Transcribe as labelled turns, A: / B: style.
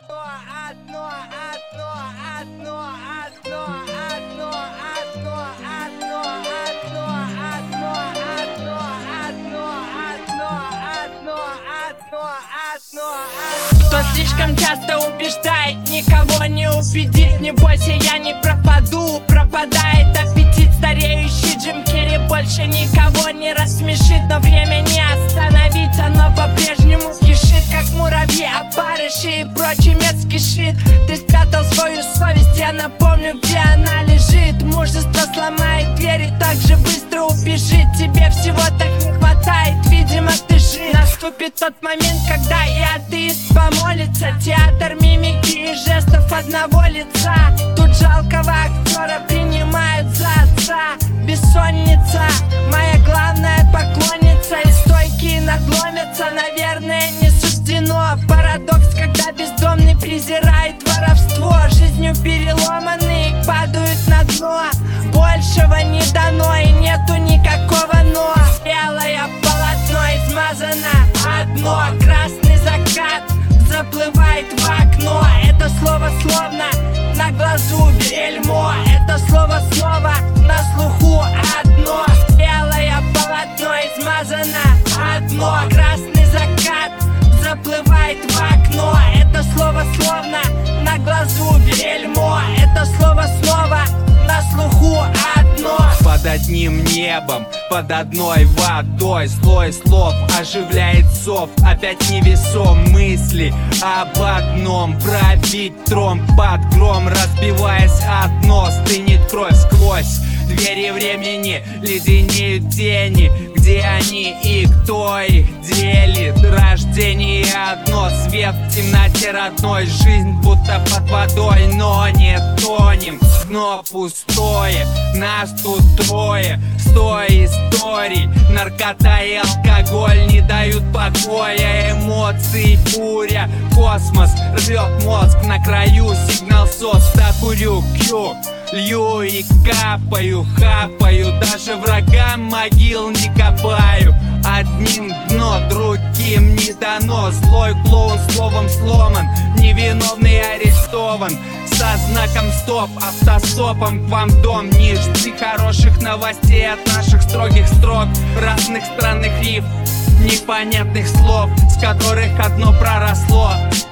A: Кто слишком часто убеждает, никого не убедит. Не бойся, я не пропаду. Пропадает аппетит, стареющий Джим Керри больше никого не рассмешит. Но время не остановить, оно по-прежнему кишит, как муравьи, опарыши и прочий мерзкий шит. Ты спрятал свою совесть, я напомню, где она лежит. Мужество сломает двери, так же быстро убежит. Тебе всего так не хватает, видимо, ты жив. Наступит тот момент, когда и атеист помолится. Театр мимики и жестов одного лица. Тут жалкого актера принимают за отца. Бессонница, моя главная поклонница. И стойкие надломятся, наверное, не суждено. Парадокс, когда бездомный презирает воровство. Жизнью переломанные падают на дно. Большего не дано и нету никакого но. Белое полотно измазано одно. Красный закат заплывает в окно. Это слово словно на глазу бельмо. Это слово снова на слуху одно. Белое полотно измазано одно. Красный закат заплывает в окно. Это слово словно на глазу бельмо. Это слово снова на слуху одно.
B: Под одним небом, под одной водой слой слов оживляет зов. Опять невесом мысли об одном. Пробить тромб под гром, разбиваясь одно. Стынет кровь сквозь двери времени, леденеют тени. Где они и кто их делит? Рождение одно, свет в темноте родной. Жизнь будто под водой, но не тонем. Дно пустое, нас тут трое. 100 историй, наркота и алкоголь не дают покоя. Эмоции буря, космос рвет мозг. На краю сигнал СОС, докурю кью. Лью и капаю, хапаю. Даже врагам могил не копаю. Одним дно, другим не дано. Злой клоун словом сломан, невиновный арестован. Со знаком стоп, автостопом к вам в дом. Не жди хороших новостей от наших строгих строк. Разных странных рифм, непонятных слов, с которых одно проросло.